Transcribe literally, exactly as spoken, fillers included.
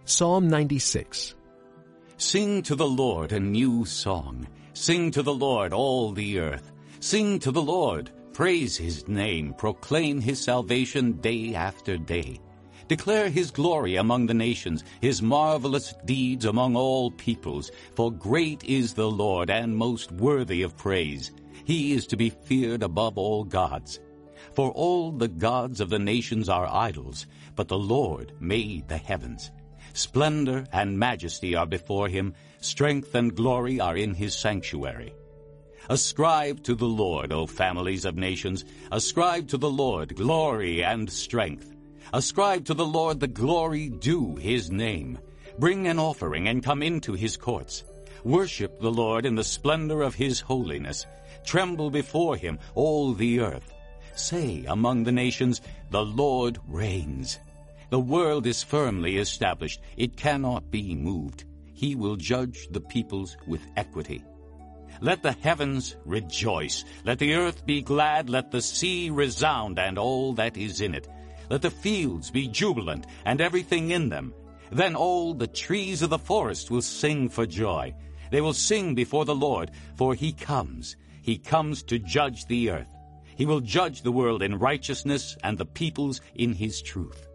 Psalm ninety-six. Sing to the Lord a new song. Sing to the Lord, all the earth. Sing to the Lord, praise his name, proclaim his salvation day after day. Declare his glory among the nations, his marvelous deeds among all peoples. For great is the Lord, and most worthy of praise. He is to be feared above all gods. For all the gods of the nations are idols, but the Lord made the heavens. Splendor and majesty are before him, strength and glory are in his sanctuary. Ascribe to the Lord, O families of nations, ascribe to the Lord glory and strength. Ascribe to the Lord the glory due his name. Bring an offering and come into his courts. Worship the Lord in the splendor of his holiness. Tremble before him, all the earth. Say among the nations, the Lord reigns. The world is firmly established. It cannot be moved. He will judge the peoples with equity. Let the heavens rejoice. Let the earth be glad. Let the sea resound and all that is in it. Let the fields be jubilant and everything in them. Then all the trees of the forest will sing for joy. They will sing before the Lord, for he comes. He comes to judge the earth. He will judge the world in righteousness and the peoples in his truth.